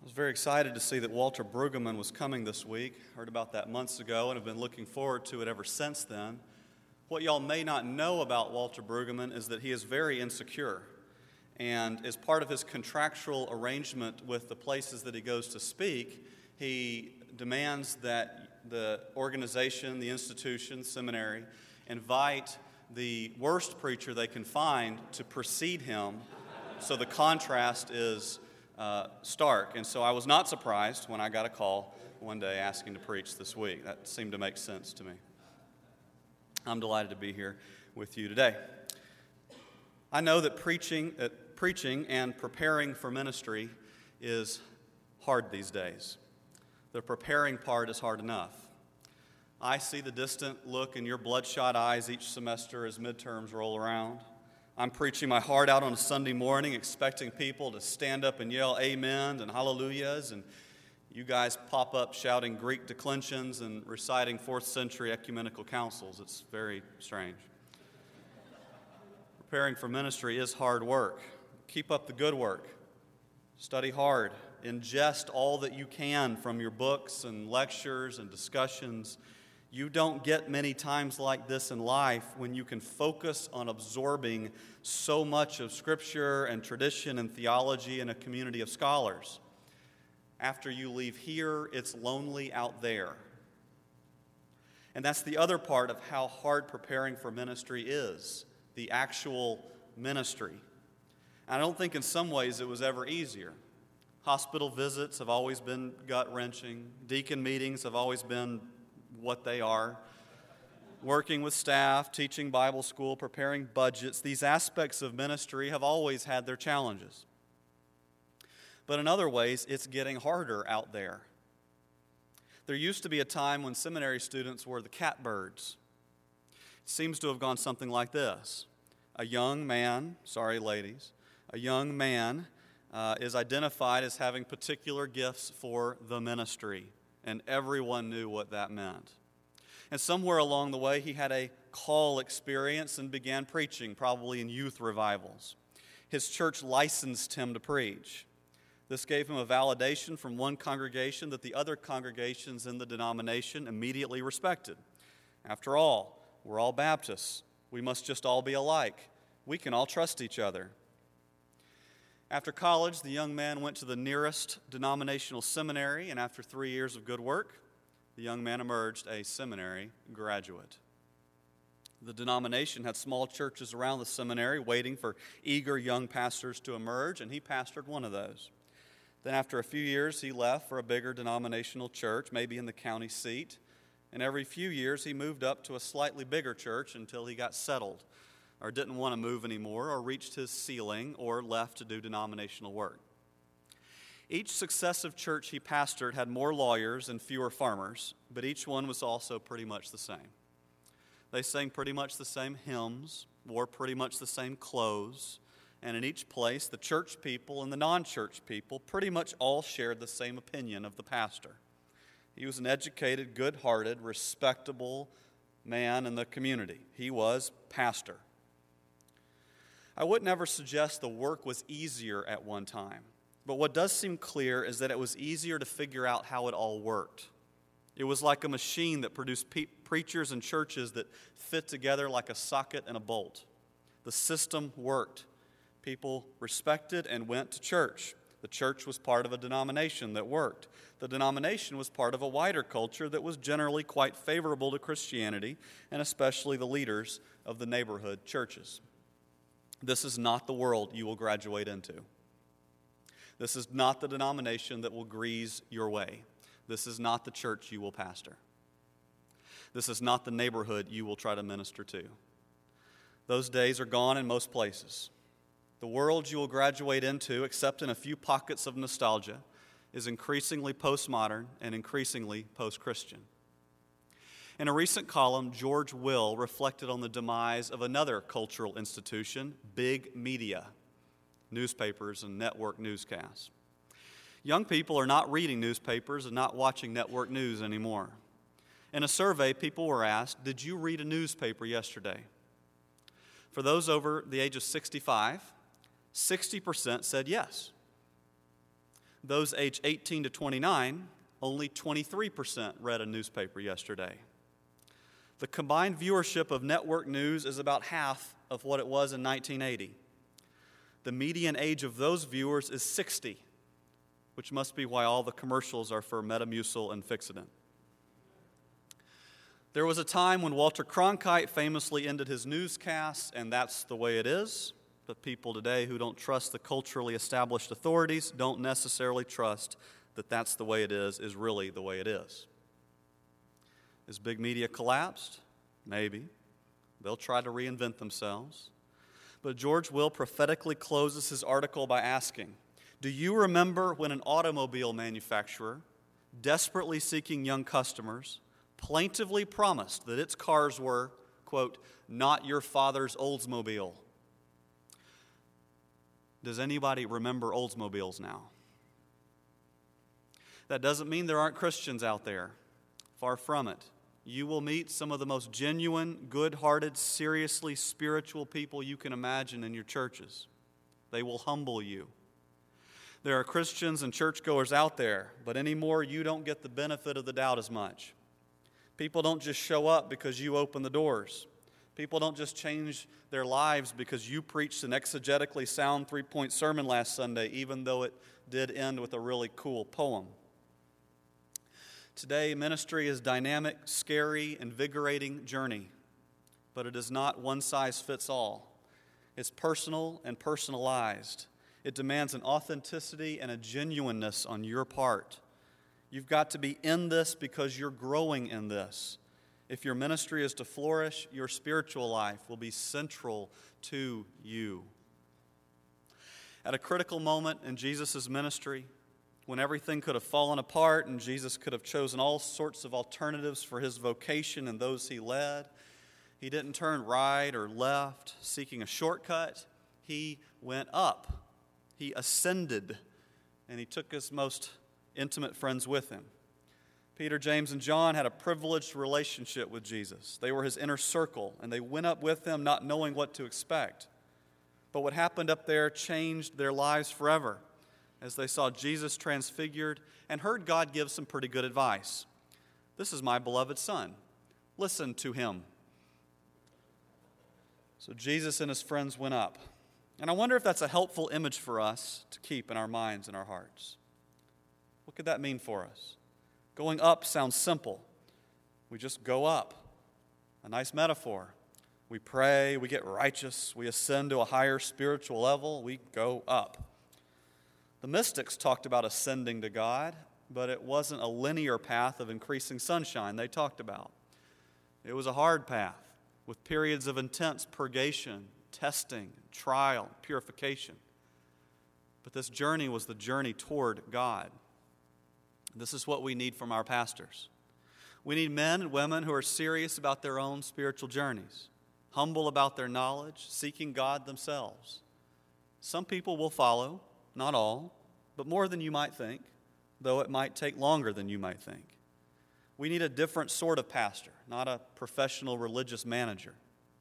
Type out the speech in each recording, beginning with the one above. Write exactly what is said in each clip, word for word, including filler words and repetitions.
I was very excited to see that Walter Brueggemann was coming this week. Heard about that months ago and have been looking forward to it ever since then. What y'all may not know about Walter Brueggemann is that he is very insecure. And as part of his contractual arrangement with the places that he goes to speak, he demands that the organization, the institution, seminary, invite the worst preacher they can find to precede him, so the contrast is uh, stark. And so I was not surprised when I got a call one day asking to preach this week. That seemed to make sense to me. I'm delighted to be here with you today. I know that preaching, uh, preaching and preparing for ministry is hard these days. The preparing part is hard enough. I see the distant look in your bloodshot eyes each semester as midterms roll around. I'm preaching my heart out on a Sunday morning, expecting people to stand up and yell amen and hallelujahs, and you guys pop up shouting Greek declensions and reciting fourth century ecumenical councils. It's very strange. Preparing for ministry is hard work. Keep up the good work. Study hard. Ingest all that you can from your books and lectures and discussions. You don't get many times like this in life when you can focus on absorbing so much of Scripture and tradition and theology in a community of scholars. After you leave here, it's lonely out there. And that's the other part of how hard preparing for ministry is, the actual ministry. I don't think in some ways it was ever easier. Hospital visits have always been gut-wrenching. Deacon meetings have always been what they are. Working with staff, teaching Bible school, preparing budgets, these aspects of ministry have always had their challenges. But in other ways, it's getting harder out there. There used to be a time when seminary students were the catbirds. It seems to have gone something like this. A young man, sorry ladies, a young man uh, is identified as having particular gifts for the ministry, and everyone knew what that meant. And somewhere along the way, he had a call experience and began preaching, probably in youth revivals. His church licensed him to preach. This gave him a validation from one congregation that the other congregations in the denomination immediately respected. After all, we're all Baptists. We must just all be alike. We can all trust each other. After college, the young man went to the nearest denominational seminary, and after three years of good work, the young man emerged a seminary graduate. The denomination had small churches around the seminary waiting for eager young pastors to emerge, and he pastored one of those. Then after a few years, he left for a bigger denominational church, maybe in the county seat, and every few years he moved up to a slightly bigger church until he got settled, or didn't want to move anymore, or reached his ceiling, or left to do denominational work. Each successive church he pastored had more lawyers and fewer farmers, but each one was also pretty much the same. They sang pretty much the same hymns, wore pretty much the same clothes, and in each place, the church people and the non-church people pretty much all shared the same opinion of the pastor. He was an educated, good-hearted, respectable man in the community. He was pastor. I would never suggest the work was easier at one time, but what does seem clear is that it was easier to figure out how it all worked. It was like a machine that produced pe- preachers and churches that fit together like a socket and a bolt. The system worked. People respected and went to church. The church was part of a denomination that worked. The denomination was part of a wider culture that was generally quite favorable to Christianity, and especially the leaders of the neighborhood churches. This is not the world you will graduate into. This is not the denomination that will grease your way. This is not the church you will pastor. This is not the neighborhood you will try to minister to. Those days are gone in most places. The world you will graduate into, except in a few pockets of nostalgia, is increasingly postmodern and increasingly post-Christian. In a recent column, George Will reflected on the demise of another cultural institution, big media, newspapers and network newscasts. Young people are not reading newspapers and not watching network news anymore. In a survey, people were asked, "Did you read a newspaper yesterday?" For those over the age of sixty-five, sixty percent said yes. Those aged eighteen to twenty-nine, only twenty-three percent read a newspaper yesterday. The combined viewership of network news is about half of what it was in nineteen eighty. The median age of those viewers is sixty, which must be why all the commercials are for Metamucil and Fixodent. There was a time when Walter Cronkite famously ended his newscasts, and that's the way it is. But people today who don't trust the culturally established authorities don't necessarily trust that that's the way it is, is really the way it is. Is big media collapsed? Maybe. They'll try to reinvent themselves. But George Will prophetically closes his article by asking, do you remember when an automobile manufacturer, desperately seeking young customers, plaintively promised that its cars were, quote, not your father's Oldsmobile? Does anybody remember Oldsmobiles now? That doesn't mean there aren't Christians out there. Far from it. You will meet some of the most genuine, good-hearted, seriously spiritual people you can imagine in your churches. They will humble you. There are Christians and churchgoers out there, but anymore you don't get the benefit of the doubt as much. People don't just show up because you open the doors. People don't just change their lives because you preached an exegetically sound three-point sermon last Sunday, even though it did end with a really cool poem. Today, ministry is a dynamic, scary, invigorating journey, but it is not one size fits all. It's personal and personalized. It demands an authenticity and a genuineness on your part. You've got to be in this because you're growing in this. If your ministry is to flourish, your spiritual life will be central to you. At a critical moment in Jesus' ministry, when everything could have fallen apart and Jesus could have chosen all sorts of alternatives for his vocation and those he led, he didn't turn right or left seeking a shortcut. He went up. He ascended, and he took his most intimate friends with him. Peter, James, and John had a privileged relationship with Jesus. They were his inner circle, and they went up with him not knowing what to expect. But what happened up there changed their lives forever as they saw Jesus transfigured and heard God give some pretty good advice. This is my beloved Son. Listen to him. So Jesus and his friends went up. And I wonder if that's a helpful image for us to keep in our minds and our hearts. What could that mean for us? Going up sounds simple. We just go up. A nice metaphor. We pray, we get righteous, we ascend to a higher spiritual level, we go up. The mystics talked about ascending to God, but it wasn't a linear path of increasing sunshine they talked about. It was a hard path with periods of intense purgation, testing, trial, purification. But this journey was the journey toward God. This is what we need from our pastors. We need men and women who are serious about their own spiritual journeys, humble about their knowledge, seeking God themselves. Some people will follow, not all, but more than you might think, though it might take longer than you might think. We need a different sort of pastor, not a professional religious manager.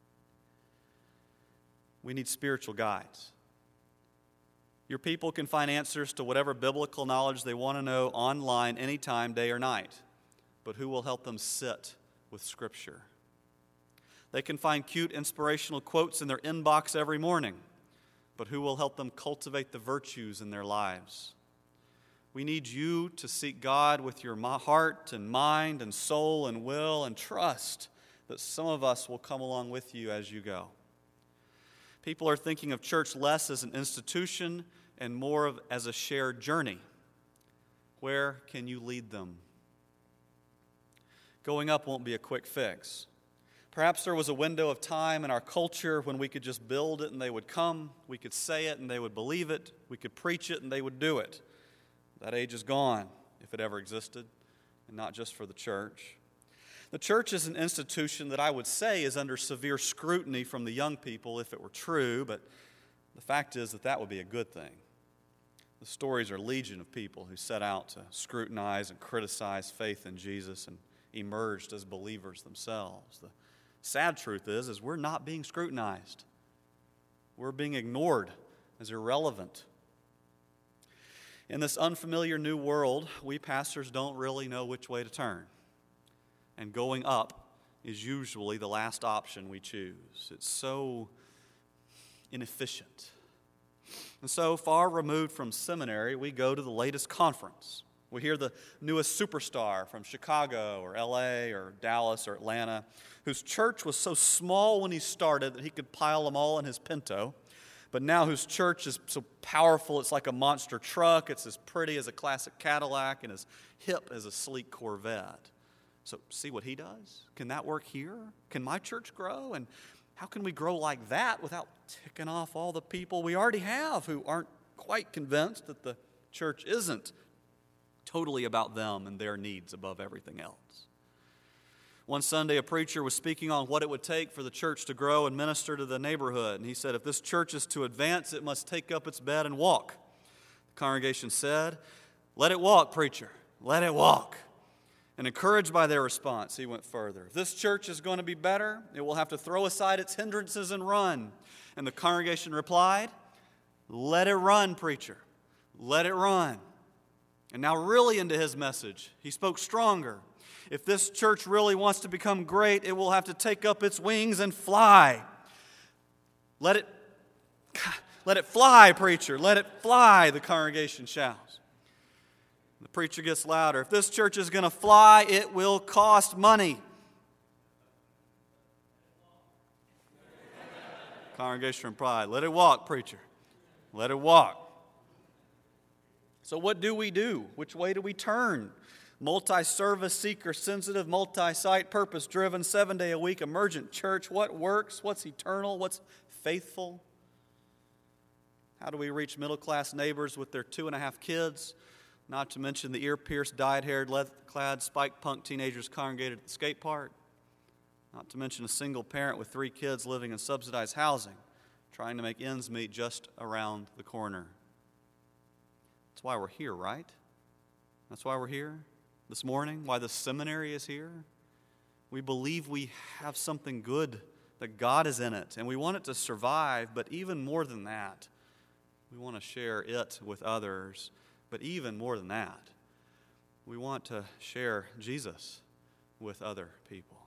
We need spiritual guides. Your people can find answers to whatever biblical knowledge they want to know online anytime, day or night. But who will help them sit with Scripture? They can find cute inspirational quotes in their inbox every morning. But who will help them cultivate the virtues in their lives? We need you to seek God with your heart and mind and soul and will, and trust that some of us will come along with you as you go. People are thinking of church less as an institution and more of as a shared journey. Where can you lead them? Going up won't be a quick fix. Perhaps there was a window of time in our culture when we could just build it and they would come. We could say it and they would believe it. We could preach it and they would do it. That age is gone, if it ever existed, and not just for the church. The church is an institution that I would say is under severe scrutiny from the young people if it were true, but the fact is that that would be a good thing. The stories are legion of people who set out to scrutinize and criticize faith in Jesus and emerged as believers themselves. The sad truth is, is we're not being scrutinized. We're being ignored as irrelevant. In this unfamiliar new world, we pastors don't really know which way to turn. And going up is usually the last option we choose. It's so inefficient. And so, far removed from seminary, we go to the latest conference. We hear the newest superstar from Chicago or L A or Dallas or Atlanta, whose church was so small when he started that he could pile them all in his Pinto, but now whose church is so powerful it's like a monster truck, it's as pretty as a classic Cadillac, and as hip as a sleek Corvette. So see what he does? Can that work here? Can my church grow? And how can we grow like that without ticking off all the people we already have who aren't quite convinced that the church isn't totally about them and their needs above everything else? One Sunday, a preacher was speaking on what it would take for the church to grow and minister to the neighborhood. And he said, if this church is to advance, it must take up its bed and walk. The congregation said, let it walk, preacher, let it walk. And encouraged by their response, he went further. If this church is going to be better, it will have to throw aside its hindrances and run. And the congregation replied, let it run, preacher, let it run. And now really into his message, he spoke stronger. If this church really wants to become great, it will have to take up its wings and fly. Let it, let it fly, preacher, let it fly, the congregation shouts. The preacher gets louder. If this church is going to fly, it will cost money. Congregation replied, let it walk, preacher, let it walk. So what do we do? Which way do we turn? Multi-service, seeker-sensitive, multi-site, purpose-driven, seven-day-a-week, emergent church. What works? What's eternal? What's faithful? How do we reach middle-class neighbors with their two-and-a-half kids? Not to mention the ear-pierced, dyed-haired, leather-clad, spike-punk teenagers congregated at the skate park. Not to mention a single parent with three kids living in subsidized housing, trying to make ends meet just around the corner. That's why we're here, right? That's why we're here this morning, why the seminary is here. We believe we have something good, that God is in it, and we want it to survive, but even more than that, we want to share it with others. But even more than that, we want to share Jesus with other people.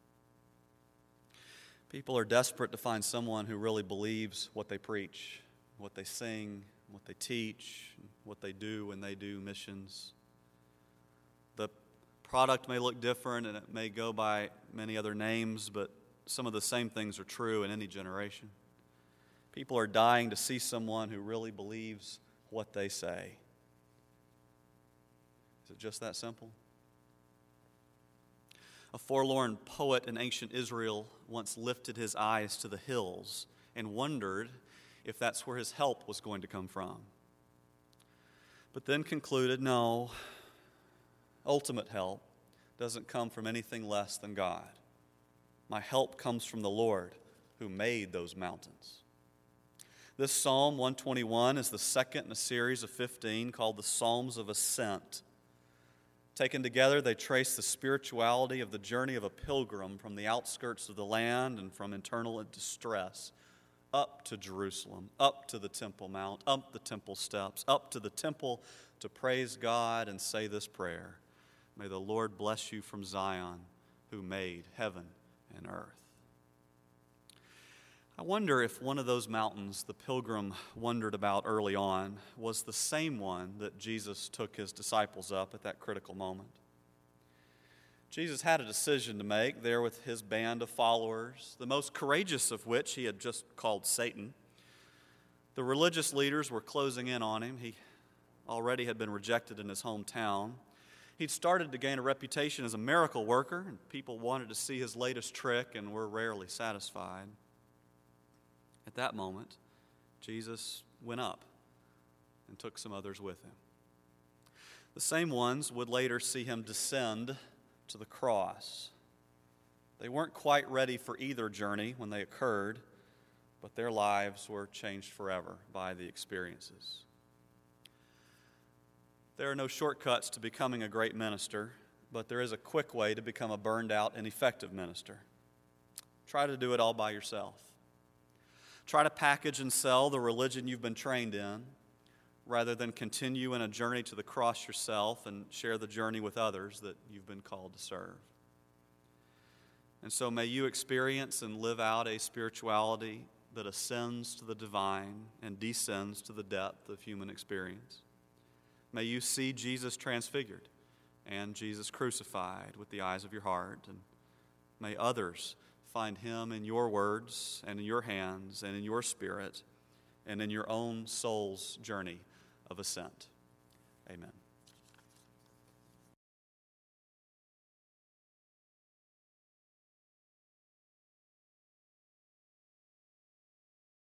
People are desperate to find someone who really believes what they preach, what they sing, what they teach, what they do when they do missions. The product may look different and it may go by many other names, but some of the same things are true in any generation. People are dying to see someone who really believes what they say. Is it just that simple? A forlorn poet in ancient Israel once lifted his eyes to the hills and wondered if that's where his help was going to come from. But then concluded, no, ultimate help doesn't come from anything less than God. My help comes from the Lord who made those mountains. This Psalm one twenty-one is the second in a series of fifteen called the Psalms of Ascent. Taken together, they trace the spirituality of the journey of a pilgrim from the outskirts of the land and from internal distress up to Jerusalem, up to the Temple Mount, up the temple steps, up to the temple to praise God and say this prayer. May the Lord bless you from Zion, who made heaven and earth. I wonder if one of those mountains the pilgrim wondered about early on was the same one that Jesus took his disciples up at that critical moment. Jesus had a decision to make there with his band of followers, the most courageous of which he had just called Satan. The religious leaders were closing in on him. He already had been rejected in his hometown. He'd started to gain a reputation as a miracle worker, and people wanted to see his latest trick and were rarely satisfied. At that moment, Jesus went up and took some others with him. The same ones would later see him descend to the cross. They weren't quite ready for either journey when they occurred, but their lives were changed forever by the experiences. There are no shortcuts to becoming a great minister, but there is a quick way to become a burned out and effective minister. Try to do it all by yourself. Try to package and sell the religion you've been trained in. rather than continue in a journey to the cross yourself and share the journey with others that you've been called to serve. And so may you experience and live out a spirituality that ascends to the divine and descends to the depth of human experience. May you see Jesus transfigured and Jesus crucified with the eyes of your heart, and may others find him in your words and in your hands and in your spirit and in your own soul's journey of ascent. Amen.